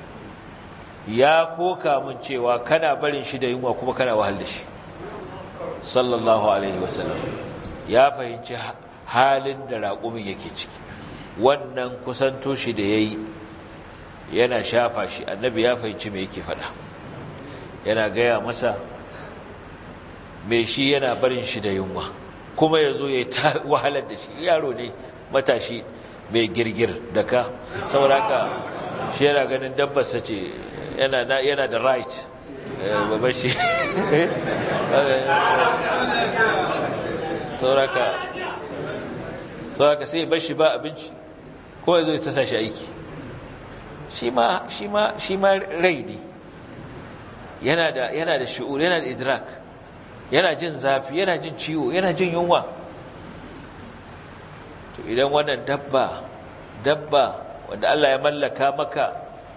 ya koka mun cewa kana barin shi da yunwa kuma kana wahal da shi sallallahu alaihi wasallam ya fahimci halin da raƙumin yake ciki wannan kusanto shi da yayi yana shafa shi annabi ya fahimci me yake faɗa yana gaya masa me shi yana barin shi da yunwa kuma yazo ya ta wahalar da shi yaro ne matashi mai girgir da ka saboda haka shi yana ganin dabbar sa ce yana yana da right babban shi sauraka sauraka sai bashi ba abinci ko ya zo ta sashi aiki shi ma shi ma shi ma rai ne yana da yana da shu'ur yana da idrak yana jin zafi yana jin ciwo yana jin yunwa to idan wannan dabba dabba wanda Allah ya mallaka maka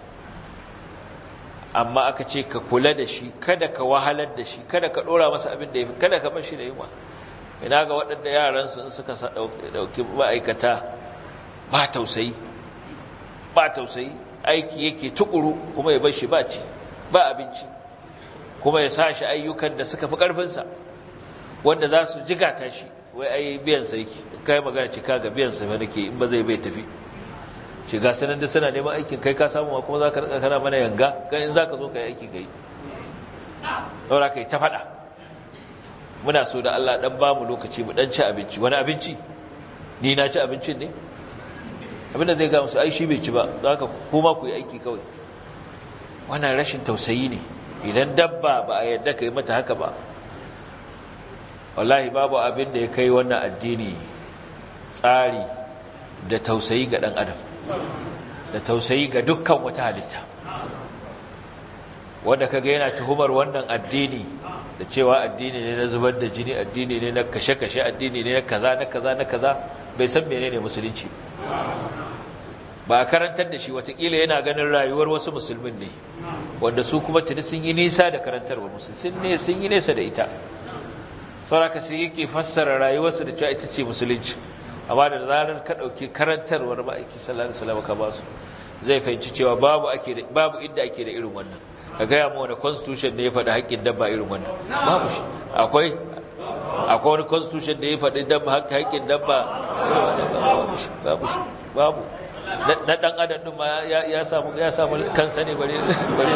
amma aka ce ka kula da shi kada ka wahalar da shi kada ka dora masa abin da yafi kada ka bar shi da yunwa ina ga waɗanda yaran su in suka dauki ma'aikata ba tausayi ba tausayi aiki yake tukuru kuma ya bar shi ba ci ba abinci kuma ya sa shi ayyukan da suka fi karfin sa wanda za su jigata shi wai ai biyan sa yake kai magana ci kaga biyan sa nake in ba zai bai tafi ce ga sanan da suna neman aikin kai ka samu kuma za ka rika kana mana yanga kai in za ka zo ka yi aiki kai saboda kai ta faɗa muna so da Allah dan ba mu lokaci mu dan ci abinci wani abinci ni na ci abincin ne abinda zai ga musu ai shi bai ci ba za ka kuma ku yi aiki kawai wannan rashin tausayi ne idan dabba ba a yadda ka yi mata haka ba wallahi babu abin da ya kai wannan addini tsari da tausayi ga ɗan adam da tausayi ga dukkan wata halitta wanda kaga yana tuhumar wannan addini da cewa addini ne na zubar da jini addini ne na kashe-kashe addini ne na kaza na kaza na kaza bai san menene musulunci ba a karantar da shi watakila yana ganin rayuwar wasu musulmin ne wanda su kuma tuni sun yi nisa da karantarwar musulmi sun yi nesa da ita sauraka sai yake fassara rayuwarsu da cewa ita ce musulunci amma da zarar ka ɗauki karantarwar ma'aiki sallallahu alaihi wasallam ka basu zai fahimci cewa babu ake babu inda ake da irin wannan ka gaya mu wani constitution ne ya faɗi haƙƙin dabba irin wannan babu shi akwai akwai wani constitution da ya faɗi dabba haƙƙin dabba babu shi babu shi babu na ɗan adam ɗin ma ya samu ya samu kansa ne bare bare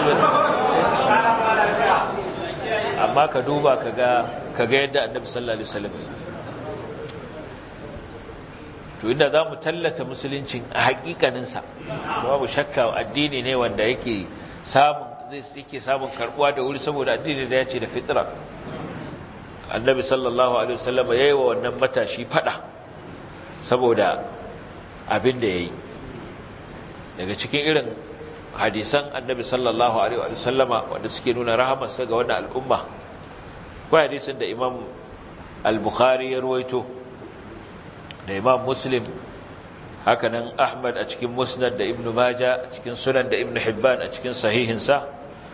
amma ka duba ka ga ka ga yadda annabi sallallahu alaihi wasallam to inda za mu tallata musuluncin a hakikaninsa babu shakka addini ne wanda yake samun zai yake samun karbuwa da wuri saboda addini da ya ce da fitra annabi sallallahu alaihi wasallam yayi wa wannan matashi fada saboda abin da yayi daga cikin irin hadisan annabi sallallahu alaihi wasallama wanda suke nuna rahamarsa ga wannan al'umma ko hadisin da imam al-bukhari ya ruwaito da imam muslim hakanan ahmad a cikin musnad da ibnu majah a cikin sunan da ibnu hibban a cikin sahihinsa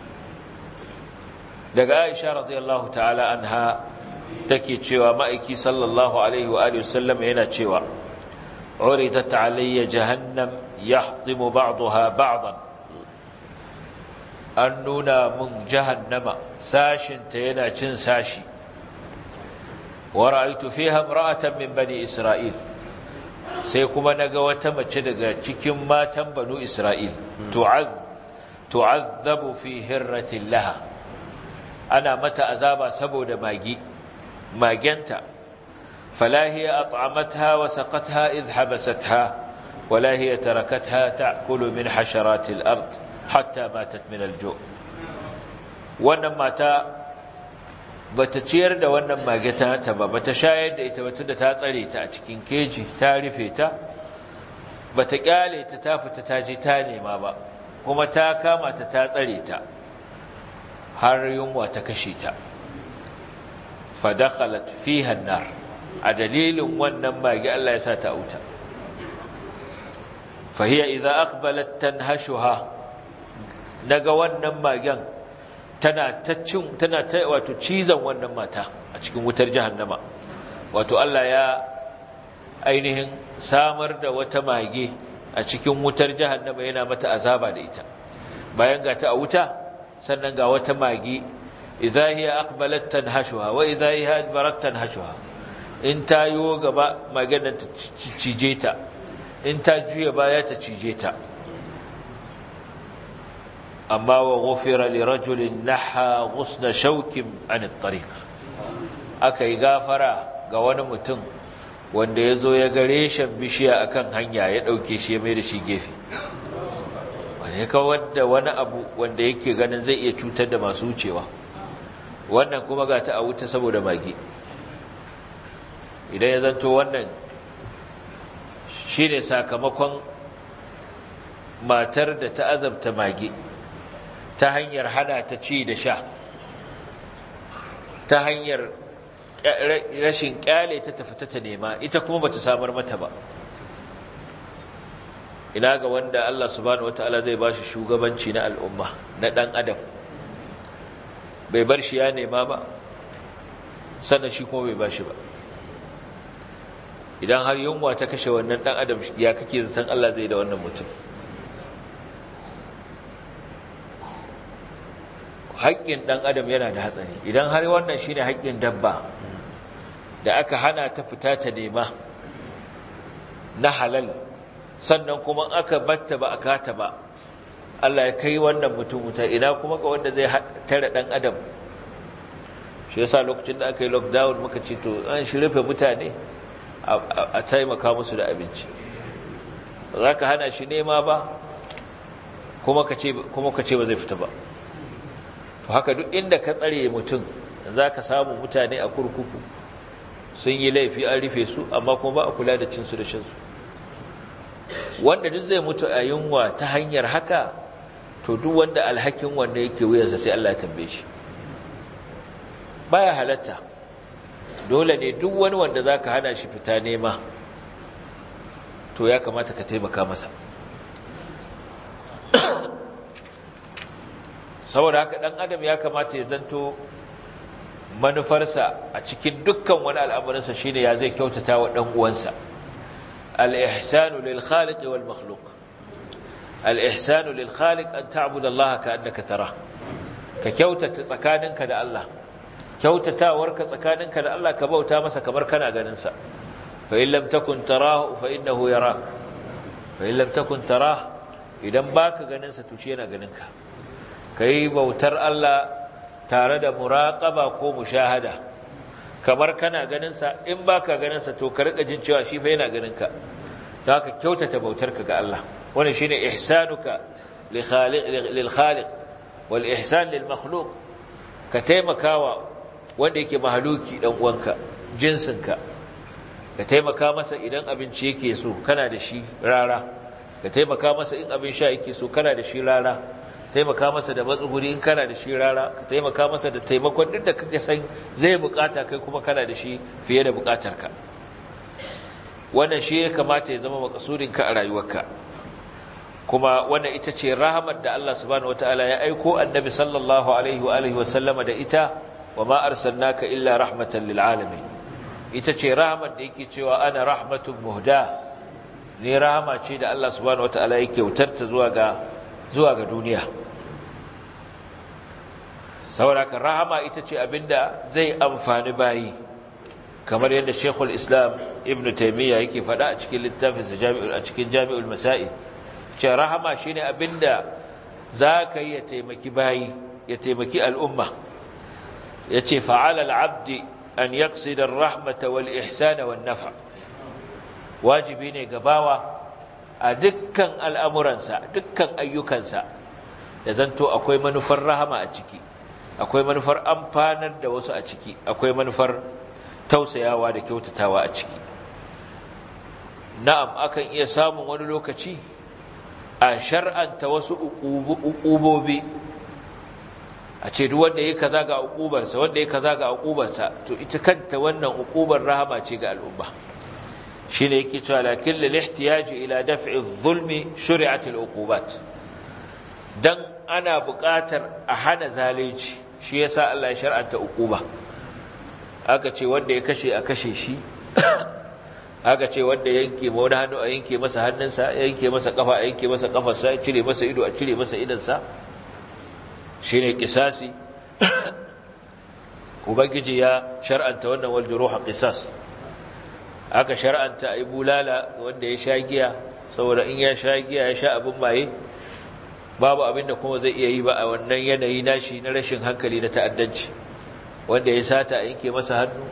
daga aisha radiyallahu ta'ala anha take cewa ma'aiki sallallahu alaihi wa alihi wasallam yana cewa uridat alayya jahannam yahtimu ba'daha ba'dan an nuna mun jahannama sashinta yana cin sashi wa ra'aytu fiha imra'atan min bani isra'il sai kuma naga wata mace daga cikin matan banu isra'il tu'ad tu'adhabu fi hirratin laha ana mata azaba saboda magi magenta fala hiya at'amatha wa saqatha idh habasatha wala hiya tarakatha ta'kulu min hasharatil ard hatta matat min al-ju' wannan mata bata ciyar da wannan mageta ta ba bata shayar da ita ba tunda ta tsare ta a cikin keji ta rufe ta bata kyale ta ta fita ta je ta nema ba kuma ta kama ta ta tsare ta har yunwa ta kashe ta fa dakhalat fiha an-nar a dalilin wannan magi Allah ya sa ta auta fa hiya idha aqbalat tanhashuha daga wannan magen tana ta cin tana ta wato cizon wannan mata a cikin wutar jahannama wato Allah ya ainihin samar da wata mage a cikin wutar jahannama yana mata azaba da ita bayan ga ta a wuta sannan ga wata mage idza hiya aqbalat tanhashuha wa idza hiya adbarat tanhashuha in ta yo gaba magen ta cije ta in ta juya baya ta cije ta amma wa ghufira li rajulin naha ghusna shawkin an at-tariq akai gafara ga wani mutum wanda yazo ya gare shan bishiya akan hanya ya dauke shi ya mai da shi gefe wanda ka wanda wani abu wanda yake ganin zai iya cutar da masu wucewa wannan kuma ga ta a wuta saboda mage idan ya zanto wannan shine sakamakon matar da ta azabta mage ta hanyar hana ta ci da sha ta hanyar rashin kyale ta tafi ta nema ita kuma bata samar mata ba ina ga wanda Allah subhanahu wataala zai bashi shugabanci na al'umma na dan adam bai bar shi ya nema ba sannan shi kuma bai bashi ba idan har yunwa ta kashe wannan dan adam ya kake zaton Allah zai da wannan mutum haƙƙin ɗan adam yana da hatsari idan har wannan shi ne haƙƙin dabba da aka hana ta fita ta nema na halal sannan kuma aka batta ba a kata ba Allah ya kai wannan mutum wuta ina kuma ga wanda zai tare ɗan adam shi yasa lokacin da aka yi lockdown muka ce to an shi rufe mutane a taimaka musu da abinci ba za ka hana shi nema ba kuma ka ce ba zai fita ba to haka duk inda ka tsare mutum za ka samu mutane a kurkuku sun yi laifi an rufe su amma kuma ba a kula da cinsu da shansu wanda duk zai mutu a yunwa ta hanyar haka to duk wanda alhakin wanda yake wuyansa sai Allah ya tambaye shi baya halatta dole ne duk wani wanda za ka hana shi fita nema to ya kamata ka taimaka masa saboda haka ɗan adam ya kamata ya zanto manufarsa a cikin dukkan wani al'amuransa shine ya zai kyautata wa ɗan uwansa al-ihsanu lil khaliq wal makhluq al-ihsanu lil khaliq an ta'budu Allah ka'annaka tara ka kyautata tsakaninka da Allah kyautatawarka tsakaninka da Allah ka bauta masa kamar kana ganin sa fa in lam takun tarahu fa innahu yarak fa in lam takun tarahu idan baka ganin sa to shi yana ganin ka kai bautar Allah tare da muraqaba ko mushahada kamar kana ganin sa in baka ganin sa to ka rika jin cewa shi fa yana ganin ka da haka kyautata bautarka ga Allah wannan shine ihsanuka li khaliq lil khaliq wal ihsan lil makhluq ka taimakawa wanda yake mahaluki dan uwanka jinsinka ka taimaka masa idan abinci yake so kana da shi rara ka taimaka masa in abin sha yake so kana da shi rara taimaka masa da matsuguri in kana da shi rara ka taimaka masa da taimakon duk da kake san zai bukata kai kuma kana da shi fiye da bukatarka wannan shi ya kamata ya zama makasudinka a rayuwarka kuma wannan ita ce rahamar da Allah subhanahu wataala ya aiko annabi sallallahu alaihi wa alihi wa sallama da ita wa ma arsalnaka illa rahmatan lil alamin ita ce rahamar da yake cewa ana rahmatun muhda ne rahama ce da Allah subhanahu wataala yake wutarta zuwa ga zuwa ga duniya saboda rahama ita ce abinda zai amfani bayi kamar yadda Sheikhul Islam Ibn Taymiyyah yake faɗa a cikin littafinsa Jami'ul a cikin Jami'ul Masail ce rahama shine abinda zaka yi ya taimaki bayi ya taimaki al'umma yace fa'ala al'abdi an yaqsida ar-rahmata wal ihsana wan naf'a wajibi ne gabawa a dukkan al'amuransa dukkan ayyukansa da zanto akwai manufar rahama a ciki akwai manufar amfanar da wasu a ciki akwai manufar tausayawa da kyautatawa a ciki na'am akan iya samun wani lokaci a shar'anta wasu uqubobi a ce duk wanda yake kaza ga uqubarsa wanda yake kaza ga uqubarsa to ita kanta wannan uqubar rahama ce ga al'umma shine yake cewa lakin lil ihtiyaji ila daf'i adh-dhulmi shuri'at al-uqubat dan ana buƙatar a hana zalunci shi yasa Allah ya shar'anta uquba aka ce wanda ya kashe a kashe shi aka ce wanda yanke ma wani hannu a yanke masa hannunsa yanke masa kafa a yanke masa kafarsa cire masa ido a cire masa idansa shine kisasi ubangiji ya shar'anta wannan wal juruha qisas aka shar'anta ai bulala wanda ya sha giya saboda in ya sha giya ya sha abin maye babu abin da kuma zai iya yi ba a wannan yanayi nashi na rashin hankali na ta'addanci wanda ya sata a yanke masa hannu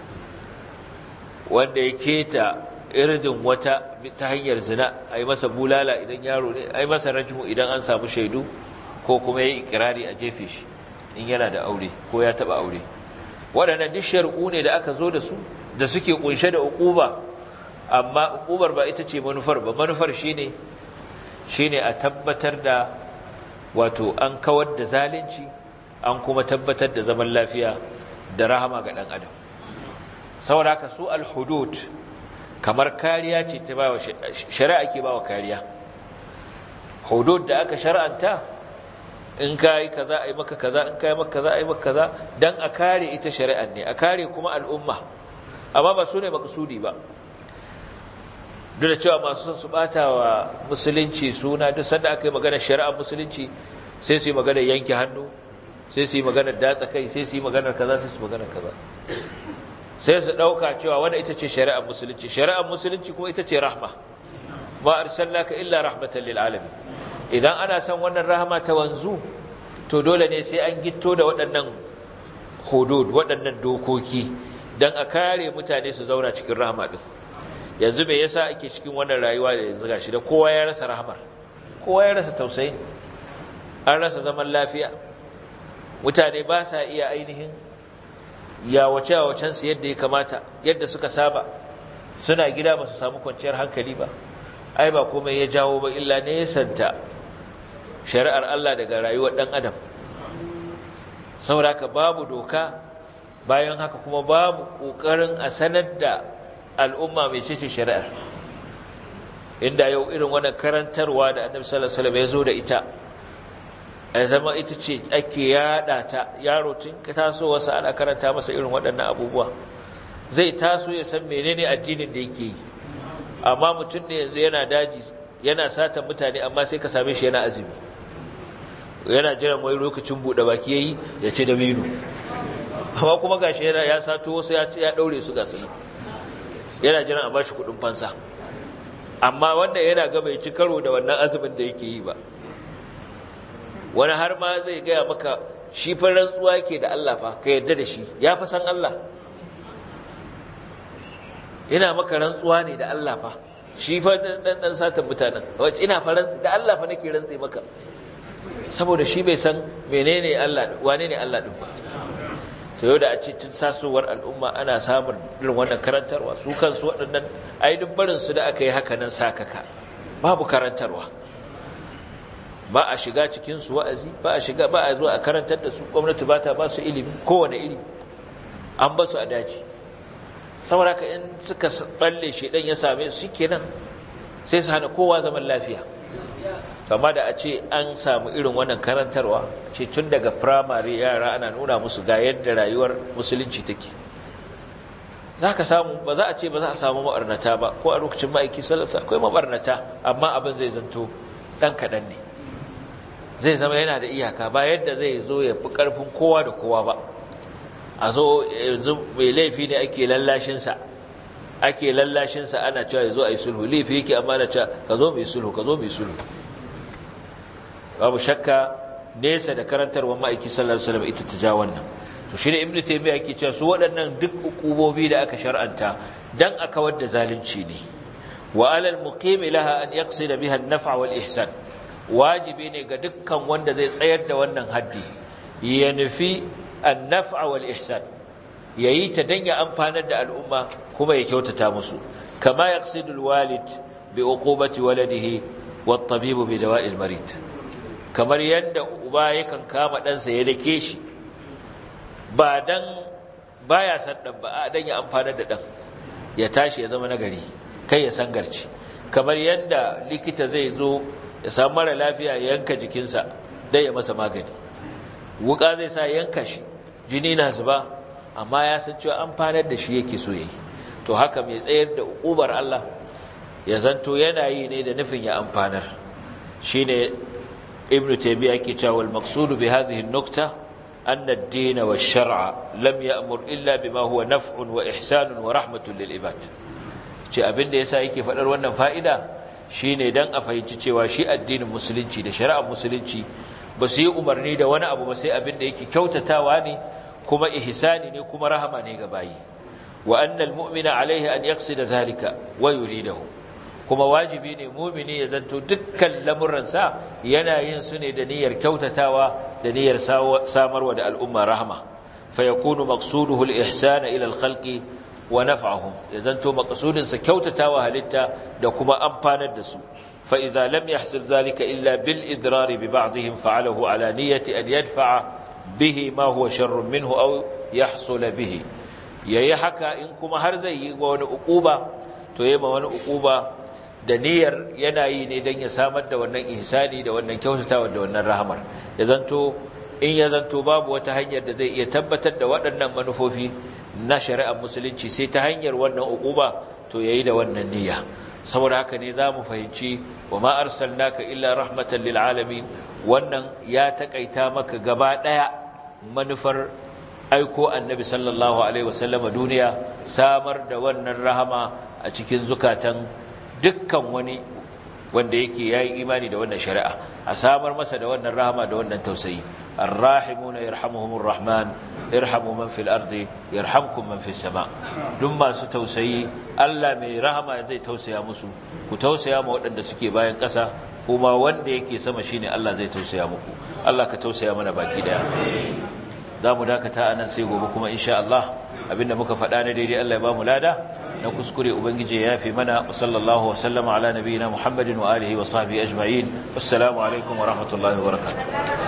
wanda ya keta irdin wata ta hanyar zina a yi masa bulala idan yaro ne a yi masa rajmu idan an samu shaidu ko kuma ya yi ikirari a jefe shi in yana da aure ko ya taba aure waɗannan duk shari'u ne da aka zo da su da suke kunshe da uquba amma uqubar ba ita ce manufar ba manufar shine shine a tabbatar da wato an kawar da zalunci an kuma tabbatar da zaman lafiya da rahama ga ɗan adam saboda haka su al-hudud kamar kariya ce ta bawa shari'a ke bawa kariya hudud da aka shar'anta in kai kaza ai maka kaza in kai maka kaza ai maka kaza dan a kare ita shari'ar ne a kare kuma al'umma amma ba su ne maksudi ba duk da cewa masu son su bata wa musulunci suna duk sanda aka yi magana shari'ar musulunci sai su yi magana yanke hannu sai su yi magana datsa kai sai su yi magana kaza sai su magana kaza sai su dauka cewa wannan ita ce shari'ar musulunci shari'ar musulunci kuma ita ce rahma ma arsalnaka illa rahmatan lil alamin idan ana son wannan rahama ta wanzu to dole ne sai an gitto da waɗannan hudud waɗannan dokoki dan a kare mutane su zauna cikin rahama din yanzu me yasa ake cikin wannan rayuwa da yanzu gashi da kowa ya rasa rahmar kowa ya rasa tausayi an rasa zaman lafiya mutane ba sa iya ainihin ya wace wacen su yadda ya kamata yadda suka saba suna gida ba su samu kwanciyar hankali ba ai ba komai ya jawo ba illa ne santa shari'ar Allah daga rayuwar dan adam saboda haka babu doka bayan haka kuma babu kokarin a sanar da al'umma mai cece shari'ar inda yau irin wannan karantarwa da Annabi sallallahu alaihi wasallam ya zo da ita a zama ita ce ake yada ta yaro tun ka taso wasa ana karanta masa irin waɗannan abubuwa zai taso ya san menene addinin da yake yi amma mutum ne yanzu yana daji yana sata mutane amma sai ka same shi yana azumi yana jiran wai lokacin buɗe baki yayi ya ce da minu amma kuma gashi yana ya sato wasu ya ya daure su ga su yana jiran a bashi kuɗin fansa amma wanda yana ga bai ci karo da wannan azumin da yake yi ba wani har ma zai gaya maka shi fa rantsuwa yake da Allah fa ka yarda da shi ya fa san Allah yana maka rantsuwa ne da Allah fa shi fa dan dan satan mutanen wace ina faran da Allah fa nake rantsi maka saboda shi bai san menene Allah wane ne Allah din ba to yau da a ce tun sasowar al'umma ana samun irin wannan karantarwa su kansu waɗannan ai duk barin su da aka yi haka nan sakaka babu karantarwa ba a shiga cikin su wa'azi ba a shiga ba a zuwa a karantar da su gwamnati ba ta ba su ilimi kowane iri an ba su a daji saboda haka in suka balle shedan ya same su kenan sai su hana kowa zaman lafiya amma da a ce an samu irin wannan karantarwa ce tun daga primary yara ana nuna musu ga yadda rayuwar musulunci take za ka samu ba za a ce ba za a samu mabarnata ba ko a lokacin ma'aiki sallarsa akwai mabarnata amma abin zai zanto ɗan kaɗan ne zai zama yana da iyaka ba yadda zai zo ya fi ƙarfin kowa da kowa ba a zo yanzu mai laifi ne ake lallashinsa ake lallashinsa ana cewa ya zo a yi sulhu laifi yake amma na cewa ka zo mai sulhu ka zo mai sulhu babu shakka nesa da karantarwar ma'aiki sallallahu alaihi wasallam ita ta ja wannan to shine ibnu taymiya yake cewa su waɗannan duk hukumomi da aka shar'anta dan a kawar da zalunci ne wa alal muqim laha an yaqsida biha an-naf'a wal ihsan wajibi ne ga dukkan wanda zai tsayar da wannan haddi ya nufi an-naf'a wal ihsan yayi ta dan ya amfanar da al'umma kuma ya kyautata musu kama yaqsidu al-walid bi uqubati waladihi wat tabib bi dawa'i al-marid kamar yadda uba yakan kama ɗansa ya dake shi ba dan baya san dan ba dan ya amfana da dan ya tashi ya zama nagari kai ya sangarci kamar yadda likita zai zo ya samu mara lafiya ya yanka jikinsa dan ya masa magani wuka zai sa yanka shi jini na zuba amma ya san cewa amfanar da shi yake so yayi to haka mai tsayar da ukubar Allah ya zanto yana yi ne da nufin ya amfanar shine ابن تيمية كتاب والمقصود بهذه النكتة أن الدين والشرع لم يأمر إلا بما هو نفع وإحسان ورحمة للعباد ce abin da yasa yake fadar wannan fa'ida shine dan a fahimci cewa shi addinin musulunci da shari'ar musulunci ba su yi umarni da wani abu ba sai abin da yake kyautatawa ne kuma ihsani ne kuma rahama ne ga bayi wa annal mu'mina alaihi an yaqsida zalika wa yuridahu kuma wajibi ne mumini ya zanto dukkan lamuransa yana yin su ne da niyyar kyautatawa da niyyar samarwa da al'umma rahama fa yakunu maqsuduhu al-ihsan ila al-khalqi wa naf'uhum ya zanto maqsudin sa kyautatawa halitta da kuma amfanar da su fa idza lam yahsul zalika illa bil idrar bi ba'dihim fa'alahu ala niyyati an yadfa'a bihi ma huwa sharrun minhu aw yahsul bihi yayi haka in kuma har zai yi wani uquba to yayi ma wani uquba da niyyar yana yi ne don ya samar da wannan ihsani da wannan kyautatawa da wannan rahamar ya zanto in ya zanto babu wata hanyar da zai iya tabbatar da waɗannan manufofi na shari'ar musulunci sai ta hanyar wannan uquba to yayi da wannan niyya saboda haka ne zamu fahimci wa ma arsalnaka illa rahmatan lil alamin wannan ya takaita maka gaba daya manufar aiko annabi sallallahu alaihi wasallam duniya samar da wannan rahama a cikin zukatan dukkan wani wanda yake yayi imani da wannan shari'a a samar masa da wannan rahama da wannan tausayi arrahimuna yarhamuhumur rahman irhamu man fil ardi yarhamkum man fis sama duk masu tausayi Allah mai rahama zai tausaya musu ku tausaya ma waɗanda suke bayan ƙasa kuma wanda yake sama shine Allah zai tausaya muku Allah ka tausaya mana baki daya zamu dakata anan sai gobe kuma insha Allah abinda muka faɗa na daidai Allah ya ba mu lada na kuskure ubangije ya fi mana sallallahu wa sallama ala nabiyina muhammadin wa alihi wa sahbihi ajma'in assalamu alaikum wa rahmatullahi wa barakatuh